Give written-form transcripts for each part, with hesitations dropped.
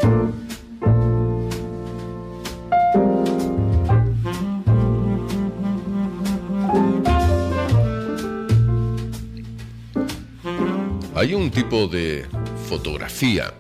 Hay un tipo de fotografía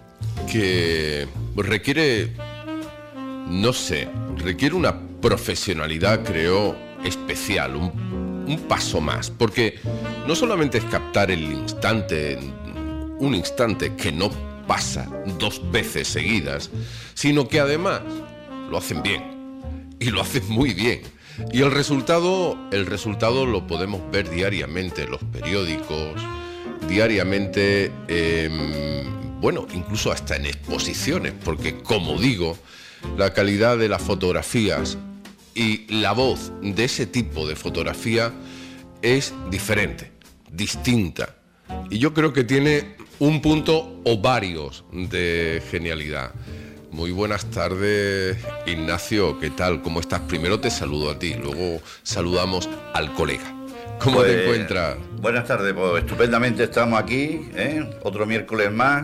que requiere, no sé, requiere una profesionalidad, creo, especial, un paso más, porque no solamente es captar el instante, un instante que no pasa dos veces seguidas, sino que además lo hacen bien, y lo hacen muy bien. Y el resultado lo podemos ver diariamente en los periódicos, diariamente, bueno, incluso hasta en exposiciones, porque, como digo, la calidad de las fotografías y la voz de ese tipo de fotografía es diferente, distinta. Y yo creo que tiene un punto o varios de genialidad. Muy buenas tardes, Ignacio, ¿qué tal? ¿Cómo estás? Primero te saludo a ti, luego saludamos al colega. ¿Cómo te encuentras? Buenas tardes, pues estupendamente estamos aquí, otro miércoles más.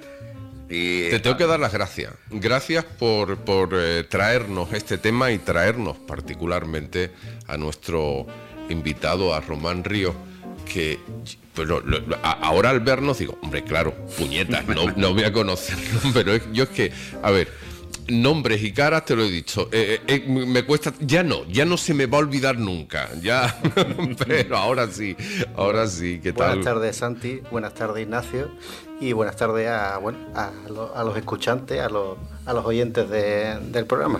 Y te tengo que dar las gracias. Gracias por traernos este tema y traernos particularmente a nuestro invitado, a Román Ríos, que pero, ahora al vernos digo, hombre, claro, puñetas, no voy a conocerlo, pero yo es que, a ver, nombres y caras te lo he dicho, me cuesta, ya no se me va a olvidar nunca, ya, pero ahora sí, ¿qué tal? Buenas tardes, Santi, buenas tardes, Ignacio, y buenas tardes a los escuchantes, a los oyentes del programa.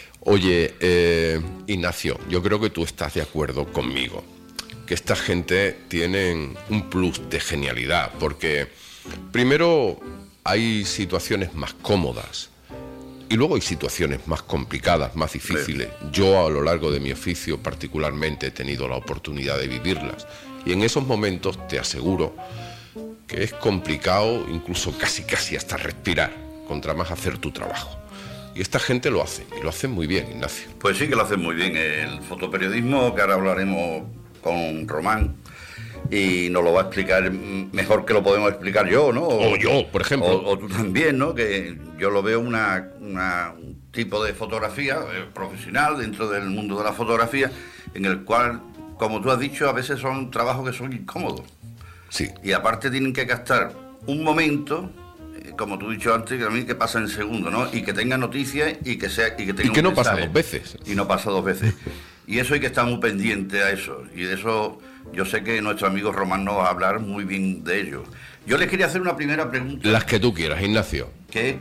Oye, Ignacio, yo creo que tú estás de acuerdo conmigo, que esta gente tienen un plus de genialidad, porque primero hay situaciones más cómodas, y luego hay situaciones más complicadas, más difíciles. Yo a lo largo de mi oficio particularmente he tenido la oportunidad de vivirlas. Y en esos momentos te aseguro que es complicado, incluso casi hasta respirar, contra más hacer tu trabajo. Y esta gente lo hace, y lo hacen muy bien, Ignacio. Pues sí que lo hacen muy bien. El fotoperiodismo, que ahora hablaremos con Román, y nos lo va a explicar mejor que lo podemos explicar yo, ¿no? O yo, por ejemplo. O tú también, ¿no? Que yo lo veo un tipo de fotografía profesional dentro del mundo de la fotografía, en el cual, como tú has dicho, a veces son trabajos que son incómodos. Sí. Y aparte tienen que captar un momento, como tú has dicho antes, que a mí que pasa en segundo, ¿no? Y que tenga noticias y que tenga y que no pasa dos veces. Y no pasa dos veces. Y eso hay que estar muy pendiente a eso. Y de eso yo sé que nuestro amigo Román nos va a hablar muy bien de ello. Yo les quería hacer una primera pregunta. Las que tú quieras, Ignacio. Que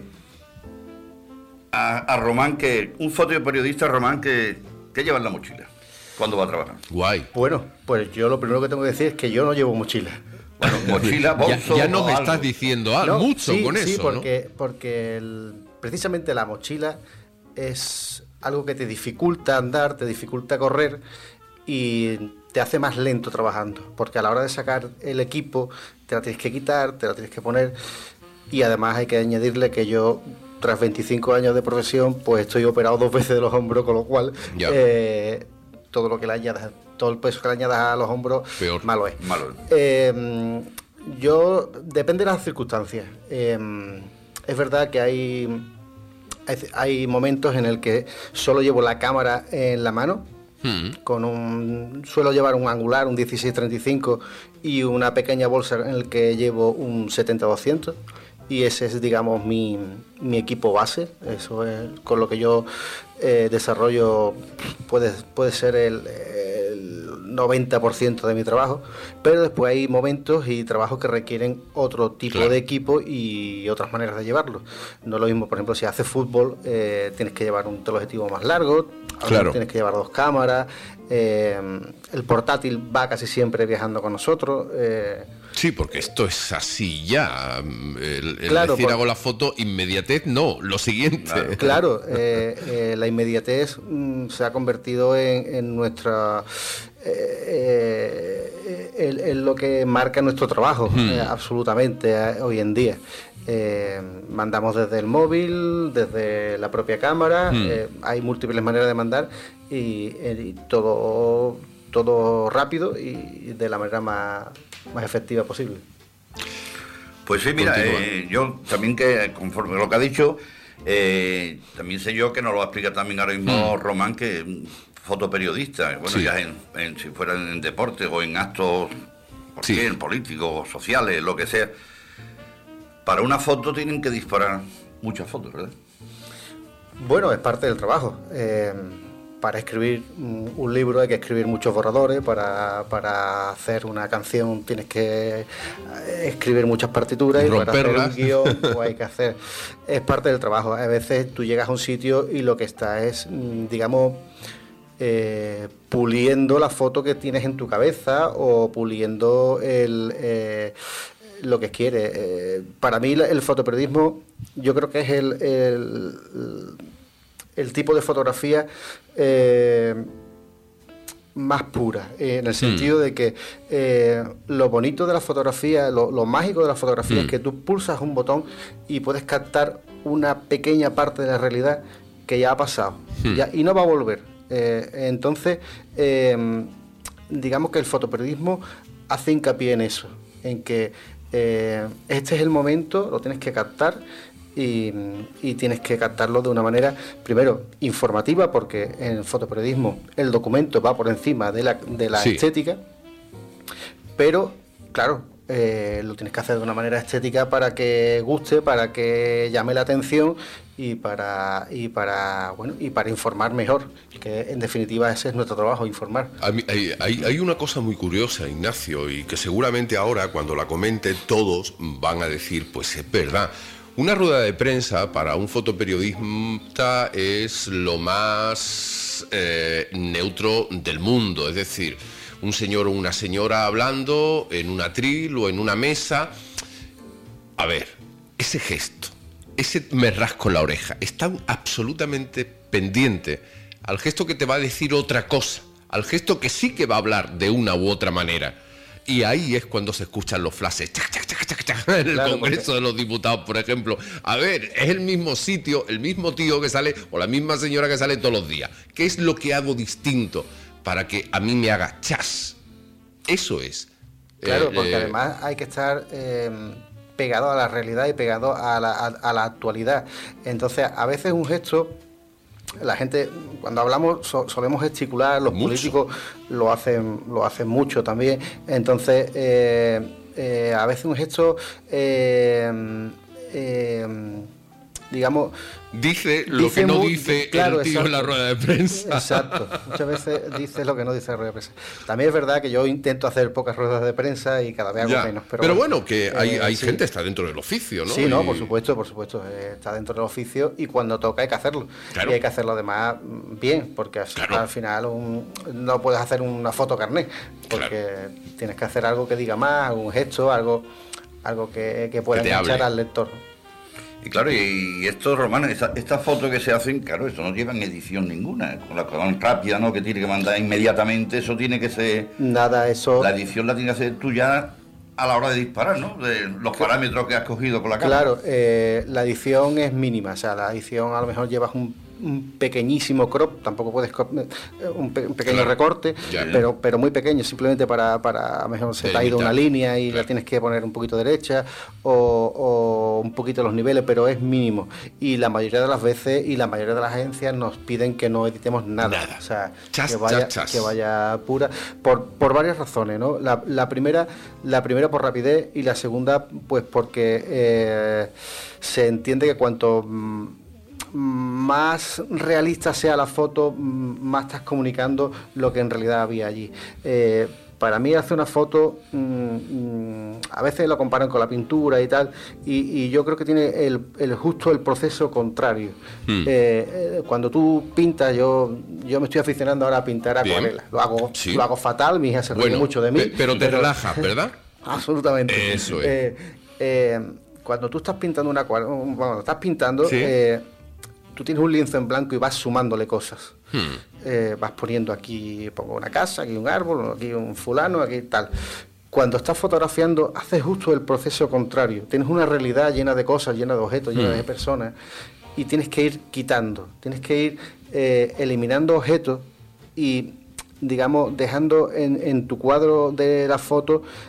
a Román, que un fotoperiodista, Román, que lleva en la mochila cuando va a trabajar. Guay. Bueno, pues yo lo primero que tengo que decir es que yo no llevo mochila. Bueno, mochila, bolso. ya nos estás algo. diciendo algo, No, mucho sí, con sí, eso, porque precisamente la mochila es algo que te dificulta andar, te dificulta correr y te hace más lento trabajando, porque a la hora de sacar el equipo te la tienes que quitar, te la tienes que poner, y además hay que añadirle que yo, tras 25 años de profesión, pues estoy operado 2 veces de los hombros, con lo cual todo lo que le añadas, todo el peso que le añadas a los hombros, peor, malo es. Malo. Yo, depende de las circunstancias. Es verdad que hay momentos en el que solo llevo la cámara en la mano, suelo llevar un angular, un 16-35 y una pequeña bolsa en el que llevo un 70-200, y ese es, digamos, mi equipo base. Eso es con lo que yo desarrollo, puede ser el 90% de mi trabajo, pero después hay momentos y trabajos que requieren otro tipo de equipo y otras maneras de llevarlo. No es lo mismo, por ejemplo, si haces fútbol, tienes que llevar un teleobjetivo más largo, tienes que llevar 2 cámaras, el portátil va casi siempre viajando con nosotros. Sí, porque esto es así ya. El claro, decir hago la foto, inmediatez, no, lo siguiente. Claro, la inmediatez se ha convertido en nuestra... en lo que marca nuestro trabajo, absolutamente, hoy en día. Mandamos desde el móvil, desde la propia cámara, hay múltiples maneras de mandar y todo rápido y de la manera más efectiva posible. Pues sí, mira, Continúa. yo también que, conforme a lo que ha dicho, también sé yo que nos lo va a explicar también ahora mismo Román, que es un fotoperiodista, bueno, Sí. ya si fuera en deporte o en actos, ¿por Sí. qué? En políticos, sociales, lo que sea. Para una foto tienen que disparar muchas fotos, ¿verdad? Bueno, es parte del trabajo. Para escribir un libro hay que escribir muchos borradores, para hacer una canción tienes que escribir muchas partituras y para hacer un Romperlas. guión pues hay que hacer... Es parte del trabajo. A veces tú llegas a un sitio y lo que está es, digamos, puliendo la foto que tienes en tu cabeza o puliendo lo que quieres. Para mí el fotoperiodismo yo creo que es el tipo de fotografía más pura, en el sentido de que lo bonito de la fotografía, lo mágico de la fotografía es que tú pulsas un botón y puedes captar una pequeña parte de la realidad que ya ha pasado y no va a volver. Entonces, digamos que el fotoperiodismo hace hincapié en eso, en que este es el momento, lo tienes que captar y tienes que captarlo de una manera, primero, informativa, porque en el fotoperiodismo el documento va por encima de la Sí. estética, pero, claro, lo tienes que hacer de una manera estética para que guste, para que llame la atención y para informar mejor, que en definitiva ese es nuestro trabajo, informar. Hay una cosa muy curiosa, Ignacio, y que seguramente ahora cuando la comente todos van a decir, pues es verdad. Una rueda de prensa para un fotoperiodista es lo más neutro del mundo, es decir, un señor o una señora hablando en un atril o en una mesa. A ver, ese gesto, ese me rasco la oreja, está absolutamente pendiente al gesto que te va a decir otra cosa, al gesto que sí que va a hablar de una u otra manera. Y ahí es cuando se escuchan los flashes chac, chac, chac, chac, chac, en el Claro, Congreso porque... de los Diputados, por ejemplo. A ver, es el mismo sitio, el mismo tío que sale o la misma señora que sale todos los días. ¿Qué es lo que hago distinto para que a mí me haga chas? Eso es. Claro, porque además hay que estar pegado a la realidad y pegado a la actualidad. Entonces, a veces un gesto, la gente, cuando hablamos, solemos gesticular, los Mucho. políticos lo hacen mucho también. Entonces, a veces un gesto, digamos... Dice lo dice que no mu- dice claro, el tío en la exacto. rueda de prensa. Exacto, muchas veces dice lo que no dice la rueda de prensa. También es verdad que yo intento hacer pocas ruedas de prensa y cada vez hago Ya. menos. Pero bueno, que hay sí. gente que está dentro del oficio, ¿no? Sí, no, Y- por supuesto, está dentro del oficio y cuando toca hay que hacerlo. Claro. Y hay que hacerlo además bien, porque Claro. al final no puedes hacer una foto carné, porque tienes que hacer algo que diga más, algún gesto, algo que pueda Que te enganchar hable. al lector. Y claro, y estos romanos, estas fotos que se hacen, claro, esto no llevan edición ninguna. Con la con rápida, ¿no? Que tiene que mandar inmediatamente, eso tiene que ser. Nada, eso... La edición la tienes que hacer tú ya a la hora de disparar, ¿no? De los parámetros que has cogido con la cámara. Claro, la edición es mínima, o sea, la edición a lo mejor llevas un pequeñísimo crop, tampoco puedes un pequeño Claro. recorte, Ya. pero muy pequeño, simplemente para a lo mejor se te ha ido Delimitar. una línea y Claro. la tienes que poner un poquito derecha o un poquito los niveles, pero es mínimo. Y la mayoría de las veces y la mayoría de las agencias nos piden que no editemos nada, Nada. o sea, Chas, que vaya, chas, chas. que vaya pura, por varias razones, ¿no? La primera por rapidez y la segunda pues porque se entiende que cuanto más realista sea la foto, más estás comunicando lo que en realidad había allí. Para mí hacer una foto, a veces lo comparan con la pintura y tal, y yo creo que tiene justo el proceso contrario. Cuando tú pintas, yo me estoy aficionando ahora a pintar Bien. acuarelas. Sí. Lo hago fatal, mi hija se ríe mucho de mí. Pero te relajas, ¿verdad? Absolutamente. Eso es. Cuando tú estás pintando una acuarela, cuando estás pintando, Sí. tú tienes un lienzo en blanco y vas sumándole cosas. Vas poniendo aquí, pongo una casa, aquí un árbol, aquí un fulano, aquí tal. Cuando estás fotografiando, haces justo el proceso contrario. Tienes una realidad llena de cosas, llena de objetos, llena de personas, y tienes que ir quitando, tienes que ir eliminando objetos y, digamos, dejando en tu cuadro de la foto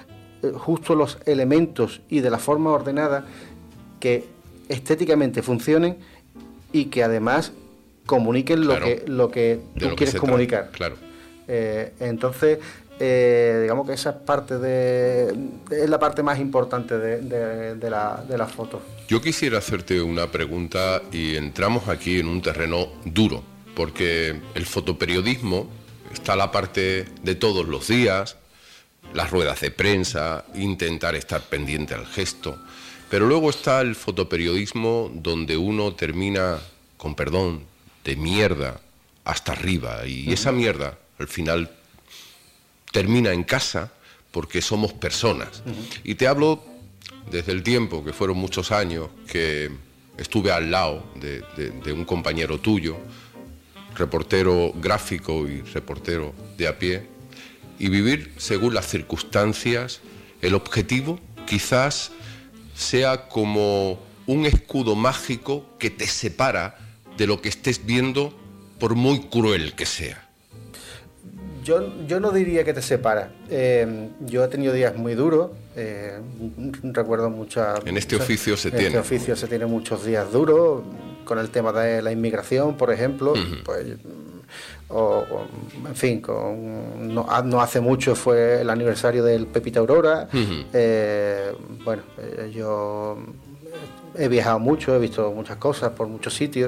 justo los elementos y de la forma ordenada que estéticamente funcionen y que además comuniquen Claro, lo que tú quieres comunicar. Claro. Entonces, digamos que esa es es la parte más importante de la foto. Yo quisiera hacerte una pregunta y entramos aquí en un terreno duro, porque el fotoperiodismo está la parte de todos los días, las ruedas de prensa, intentar estar pendiente al gesto, pero luego está el fotoperiodismo donde uno termina, con perdón, de mierda hasta arriba, y esa mierda al final termina en casa porque somos personas. Y te hablo desde el tiempo, que fueron muchos años, que estuve al lado de un compañero tuyo, reportero gráfico y reportero de a pie, y vivir según las circunstancias. El objetivo quizás sea como un escudo mágico que te separa de lo que estés viendo, por muy cruel que sea. Yo no diría que te separa. Yo he tenido días muy duros. Recuerdo muchas... En este oficio se tiene. En este oficio se tiene muchos días duros. Con el tema de la inmigración, por ejemplo. Pues, en fin, no hace mucho fue el aniversario del Pepita Aurora. Bueno, yo he viajado mucho, he visto muchas cosas por muchos sitios.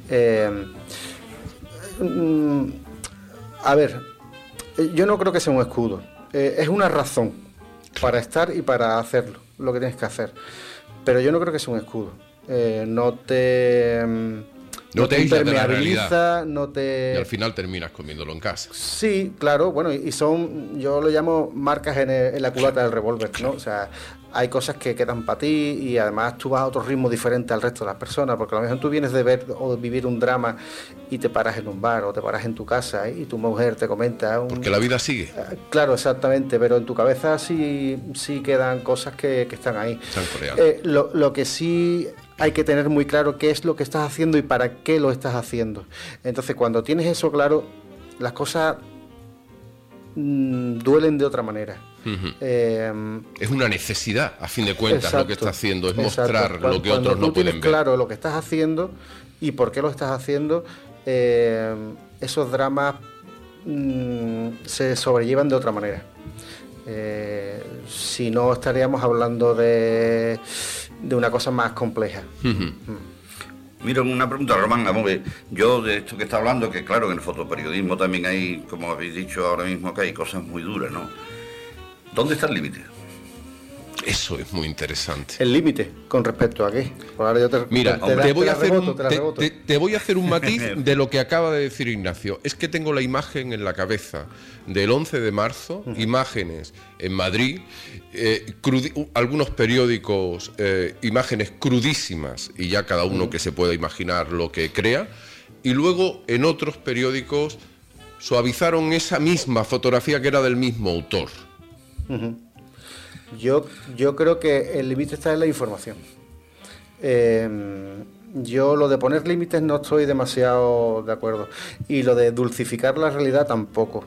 A ver, yo no creo que sea un escudo. Es una razón para estar y para hacerlo, lo que tienes que hacer. Pero yo no creo que sea un escudo. No te impermeabiliza, y al final terminas comiéndolo en casa. Sí, claro, bueno, y son, yo lo llamo marcas en la culata del revólver, ¿no? O sea, hay cosas que quedan para ti y además tú vas a otro ritmo diferente al resto de las personas, porque a lo mejor tú vienes de ver o de vivir un drama y te paras en un bar o te paras en tu casa y tu mujer te comenta... Porque la vida sigue. Claro, exactamente, pero en tu cabeza sí quedan cosas que están ahí. Están coreanas. Lo que sí... hay que tener muy claro qué es lo que estás haciendo y para qué lo estás haciendo. Entonces, cuando tienes eso claro, las cosas duelen de otra manera. Es una necesidad, a fin de cuentas, exacto, lo que estás haciendo, es mostrar lo que otros no pueden ver. Cuando tú tienes claro lo que estás haciendo y por qué lo estás haciendo, esos dramas se sobrellevan de otra manera. Si no, estaríamos hablando de una cosa más compleja. Mira, una pregunta, Román, vamos a ver. Yo de esto que está hablando, que claro, en el fotoperiodismo también hay, como habéis dicho ahora mismo, que hay cosas muy duras, ¿no? ¿Dónde está el límite? Eso es muy interesante. ¿El límite? ¿Con respecto a qué? Ahora yo Mira, te voy a hacer un matiz de lo que acaba de decir Ignacio. Es que tengo la imagen en la cabeza del 11 de marzo, imágenes en Madrid, algunos periódicos, imágenes crudísimas, y ya cada uno que se pueda imaginar lo que crea, y luego en otros periódicos suavizaron esa misma fotografía que era del mismo autor. Yo creo que el límite está en la información. Yo lo de poner límites no estoy demasiado de acuerdo. Y lo de dulcificar la realidad tampoco.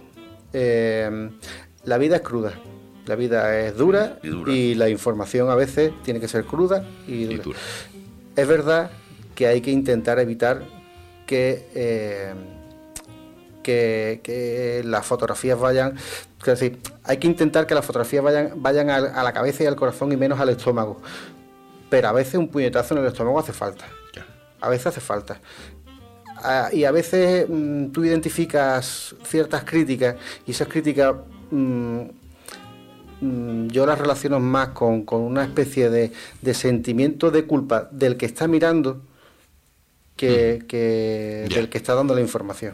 La vida es cruda. La vida es dura y la información a veces tiene que ser cruda y dura. Es verdad que hay que intentar evitar que las fotografías vayan... Es decir, hay que intentar que las fotografías vayan a la cabeza y al corazón y menos al estómago. Pero a veces un puñetazo en el estómago hace falta. A veces hace falta. Y a veces tú identificas ciertas críticas y esas críticas yo las relaciono más con una especie de sentimiento de culpa del que está mirando que del que está dando la información.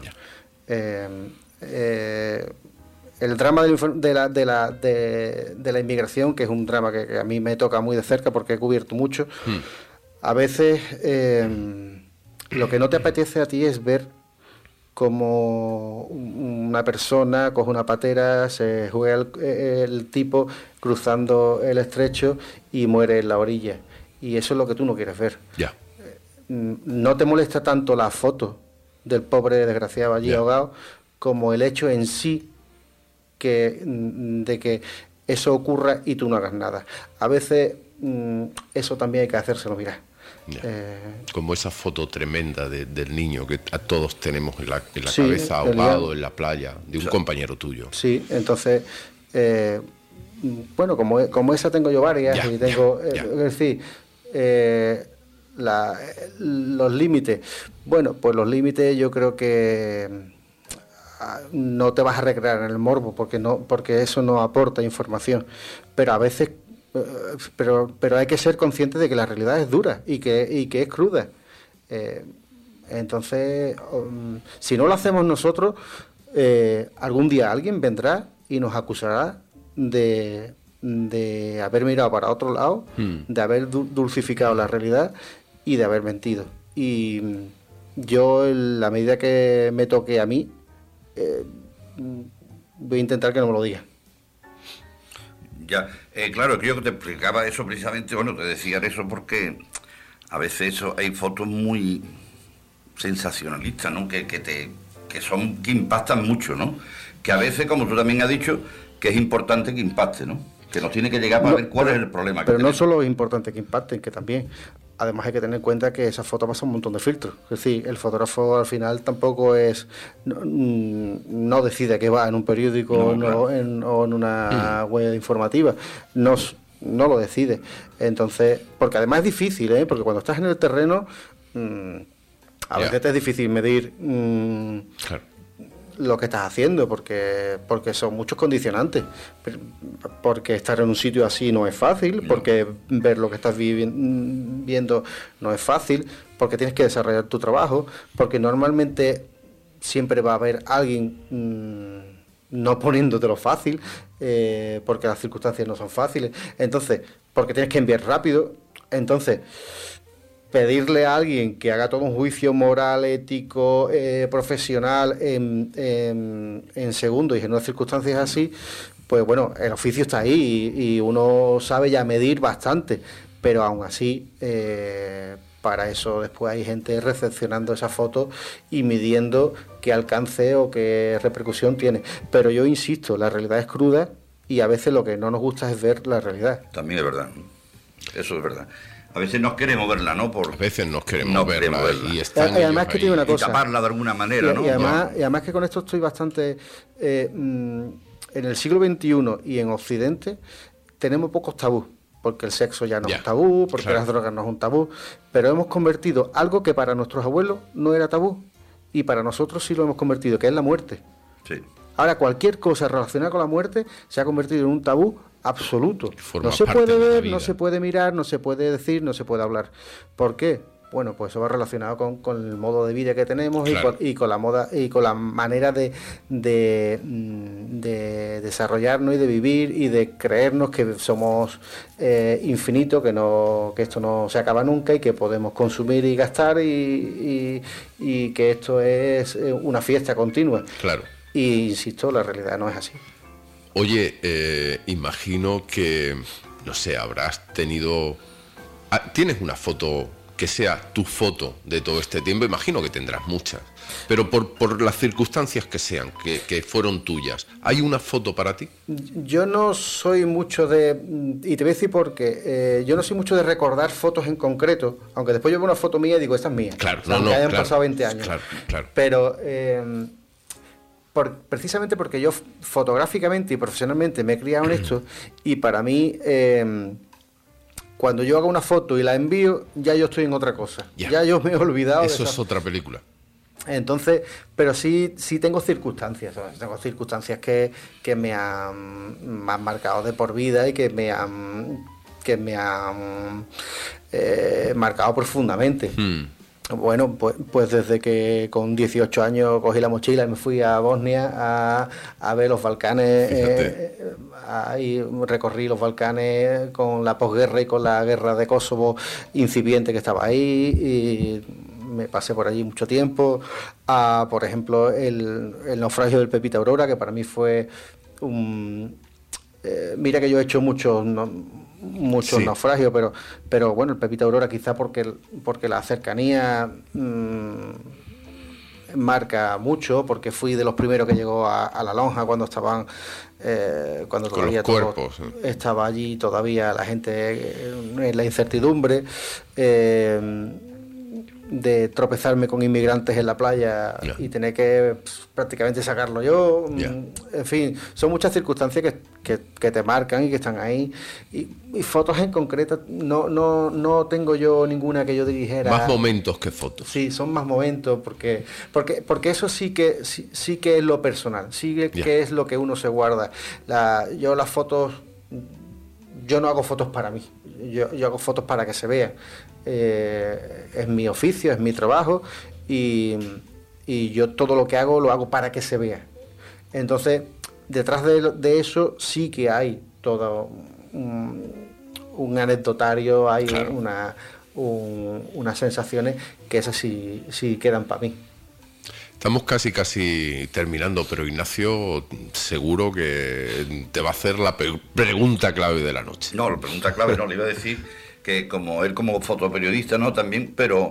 El drama de la inmigración, que es un drama que a mí me toca muy de cerca porque he cubierto mucho, a veces lo que no te apetece a ti es ver cómo una persona coge una patera, se juega el tipo cruzando el estrecho y muere en la orilla. Y eso es lo que tú no quieres ver. No te molesta tanto la foto del pobre desgraciado allí ahogado como el hecho en sí de que eso ocurra y tú no hagas nada. A veces eso también hay que hacérselo mirar. Como esa foto tremenda del niño que a todos tenemos en la sí, cabeza, ahogado en la playa, de un compañero tuyo. Sí, entonces, bueno, como esa tengo yo varias, y tengo, es decir, los límites. Bueno, pues los límites yo creo que no te vas a recrear en el morbo, porque eso no aporta información, pero a veces pero hay que ser consciente de que la realidad es dura y que es cruda. Entonces, si no lo hacemos nosotros, algún día alguien vendrá y nos acusará de haber mirado para otro lado, de haber dulcificado la realidad y de haber mentido. Y yo, en la medida que me toque a mí, voy a intentar que no me lo digan. Ya, claro, creo que te explicaba eso precisamente, bueno, te decía eso porque a veces hay fotos muy sensacionalistas, ¿no? Que impactan mucho, ¿no? Que a veces, como tú también has dicho, que es importante que impacte, ¿no? Que nos tiene que llegar para ver cuál es el problema. Pero no solo es importante que impacten, que también. Además hay que tener en cuenta que esa foto pasa un montón de filtros. Es decir, el fotógrafo al final tampoco no decide que va en un periódico o en una web informativa. No lo decide. Entonces, porque además es difícil, porque cuando estás en el terreno, a veces te es difícil medir lo que estás haciendo, porque son muchos condicionantes, porque estar en un sitio así no es fácil, porque ver lo que estás viendo no es fácil, porque tienes que desarrollar tu trabajo, porque normalmente siempre va a haber alguien no poniéndotelo fácil, porque las circunstancias no son fáciles, entonces, porque tienes que enviar rápido, entonces pedirle a alguien que haga todo un juicio moral, ético, profesional en segundos y en unas circunstancias así, pues bueno, el oficio está ahí y uno sabe ya medir bastante, pero aún así para eso después hay gente recepcionando esa foto y midiendo qué alcance o qué repercusión tiene. Pero yo insisto, la realidad es cruda y a veces lo que no nos gusta es ver la realidad. También es verdad, eso es verdad. A veces nos queremos verla, ¿no? A veces nos queremos verla. Y además que tiene una cosa. Y taparla de alguna manera, ¿no? Y además que con esto estoy bastante... en el siglo XXI y en Occidente tenemos pocos tabús, porque el sexo ya no es un tabú, porque las drogas no es un tabú, pero hemos convertido algo que para nuestros abuelos no era tabú, y para nosotros sí lo hemos convertido, que es la muerte. Sí. Ahora cualquier cosa relacionada con la muerte se ha convertido en un tabú absoluto. No se puede ver, no se puede mirar, no se puede decir, no se puede hablar. ¿Por qué? Bueno, pues eso va relacionado con el modo de vida que tenemos, claro, y con la moda y con la manera de desarrollarnos y de vivir y de creernos que somos infinitos, que esto no se acaba nunca y que podemos consumir y gastar y que esto es una fiesta continua. Claro. Y insisto, la realidad no es así. Oye, imagino que, no sé, habrás tenido... ¿Tienes una foto que sea tu foto de todo este tiempo? Imagino que tendrás muchas, pero por las circunstancias que sean, que fueron tuyas, ¿hay una foto para ti? Yo no soy mucho y te voy a decir por qué, yo no soy mucho de recordar fotos en concreto, aunque después yo veo una foto mía y digo, esta es mía, claro, aunque hayan pasado 20 años. Claro. Pero... precisamente porque yo fotográficamente y profesionalmente me he criado en esto y para mí cuando yo hago una foto y la envío ya yo estoy en otra cosa, ya yo me he olvidado eso es otra película. Entonces, pero sí tengo circunstancias, ¿sabes? Tengo circunstancias que me han marcado de por vida y que me han marcado profundamente. Bueno, pues desde que con 18 años cogí la mochila y me fui a Bosnia a ver los Balcanes, ahí recorrí los Balcanes con la posguerra y con la guerra de Kosovo incipiente que estaba ahí, y me pasé por allí mucho tiempo, por ejemplo el naufragio del Pepita Aurora, que para mí fue mira que yo he hecho muchos naufragios, pero bueno, el Pepita Aurora quizá porque la cercanía marca mucho, porque fui de los primeros que llegó a la lonja cuando estaban, cuando Con todavía los cuerpos, estaba allí todavía la gente en la incertidumbre, de tropezarme con inmigrantes en la playa y tener que prácticamente sacarlo yo. En fin, son muchas circunstancias que te marcan y que están ahí. Y fotos en concreto, no tengo yo ninguna que yo dijera. Más momentos que fotos. Sí, son más momentos, porque eso sí que es lo personal, que es lo que uno se guarda. Yo las fotos, yo no hago fotos para mí, yo hago fotos para que se vean. Es mi oficio, es mi trabajo, y yo todo lo que hago lo hago para que se vea. Entonces, detrás de eso sí que hay todo un anecdotario, hay unas sensaciones que esas sí quedan para mí. Estamos casi terminando, pero Ignacio seguro que te va a hacer la pregunta clave de la noche. No, la pregunta clave no, le iba a decir que como él como fotoperiodista, ¿no? También, pero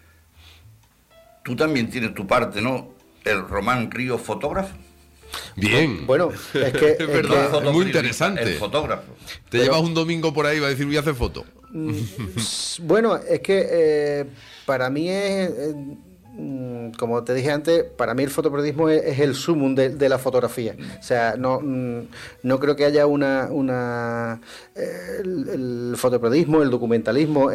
tú también tienes tu parte, ¿no? El Román Ríos fotógrafo. Bien. Bueno, es que es verdad, es muy interesante. El fotógrafo. Te llevas un domingo por ahí y va a decir, voy a hacer foto. Bueno, es que para mí es... como te dije antes, para mí el fotoperiodismo es el sumum de la fotografía. O sea, no creo que haya el fotoperiodismo, el documentalismo,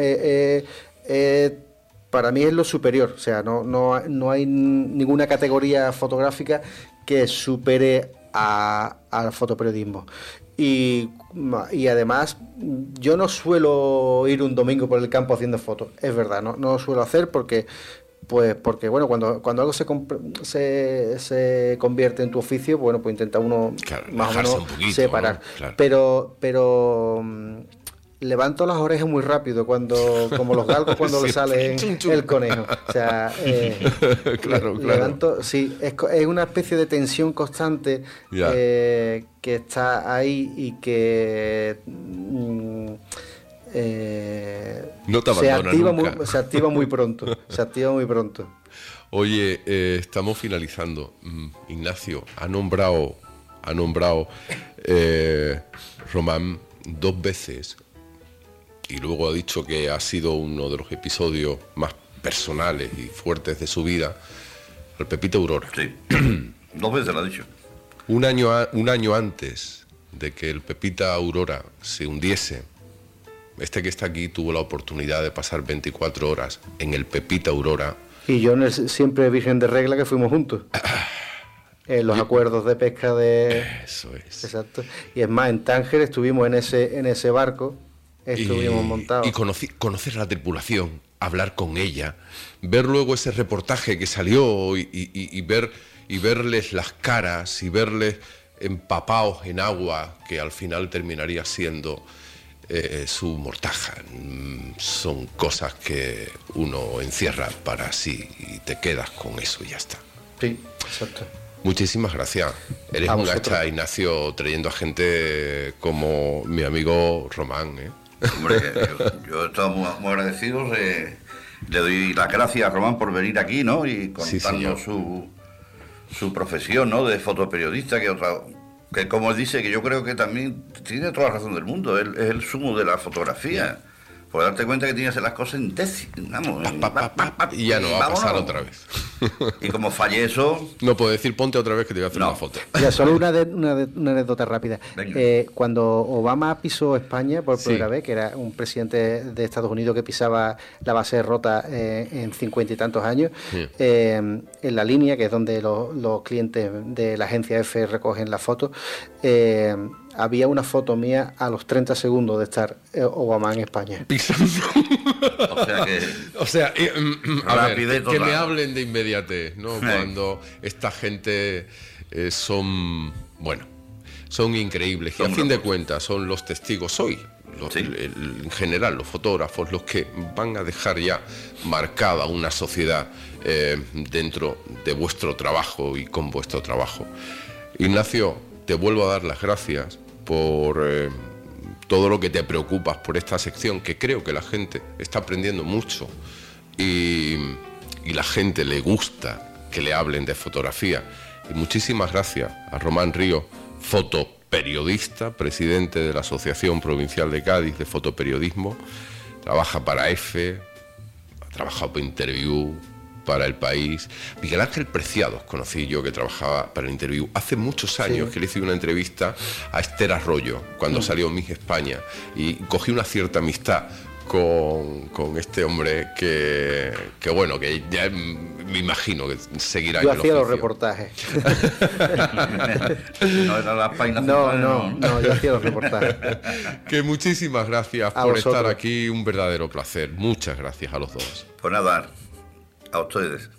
para mí es lo superior. O sea, no hay ninguna categoría fotográfica que supere al fotoperiodismo. Y además, yo no suelo ir un domingo por el campo haciendo fotos, es verdad, no lo suelo hacer porque bueno, cuando algo se convierte en tu oficio, bueno, pues intenta uno más o menos separar. Claro. Pero levanto las orejas muy rápido como los galgos cuando le sale el conejo. O sea, claro. Levanto, sí, es una especie de tensión constante que está ahí y que no te abandona nunca. Se activa muy pronto. Oye, estamos finalizando. Ignacio ha nombrado Román 2 veces y luego ha dicho que ha sido uno de los episodios más personales y fuertes de su vida, al Pepita Aurora. Sí, 2 veces lo ha dicho. Un año antes de que el Pepita Aurora se hundiese, este que está aquí tuvo la oportunidad de pasar 24 horas en el Pepita Aurora. Y yo siempre virgen de regla que fuimos juntos. En los acuerdos de pesca de... Eso es. Exacto. Y es más, en Tánger estuvimos en ese barco, estuvimos montados. Y conocer a la tripulación, hablar con ella, ver luego ese reportaje que salió y verles las caras y verles empapados en agua, que al final terminaría siendo su mortaja. Son cosas que uno encierra para sí y te quedas con eso y ya está. Sí, exacto. Muchísimas gracias. Eres un gacha, Ignacio, trayendo a gente como mi amigo Román, ¿eh? Hombre, yo estoy muy agradecido. Le doy las gracias a Román por venir aquí, ¿no? Y contarnos su profesión, ¿no? De fotoperiodista, que como él dice, que yo creo que también tiene toda la razón del mundo. Él es el sumo de la fotografía. Por darte cuenta que tienes que hacer las cosas en décimas, y ya no va a pasar otra vez. Y como fallé eso... No puedo decir ponte otra vez que te voy a hacer una foto. Ya, solo una anécdota rápida. Cuando Obama pisó España por primera vez, que era un presidente de Estados Unidos que pisaba la base rota en 50 y tantos años, en la línea, que es donde los clientes de la agencia F recogen la foto, había una foto mía a los 30 segundos de estar Obama en España. Pisando. O sea, a ver, que me hablen de inmediatez, ¿no? Cuando esta gente son increíbles. Y a fin de cuentas son los testigos hoy. En general, los fotógrafos, los que van a dejar ya marcada una sociedad dentro de vuestro trabajo y con vuestro trabajo. Ignacio, te vuelvo a dar las gracias por todo lo que te preocupas por esta sección, que creo que la gente está aprendiendo mucho y la gente le gusta que le hablen de fotografía. Y muchísimas gracias a Román Ríos, fotoperiodista, presidente de la Asociación Provincial de Cádiz de Fotoperiodismo. Trabaja para EFE, ha trabajado para Interview, para El País. Miguel Ángel Preciados conocí yo, que trabajaba para el Interview hace muchos años, sí, que le hice una entrevista a Esther Arroyo cuando salió Miss España, y cogí una cierta amistad con este hombre que bueno, que ya me imagino que seguirá yo en el hacía oficio. Los reportajes. No era la página No, central, yo hacía los reportajes. Que muchísimas gracias A por vosotros. estar aquí, un verdadero placer. Muchas gracias a los dos. Pues nada, a ustedes.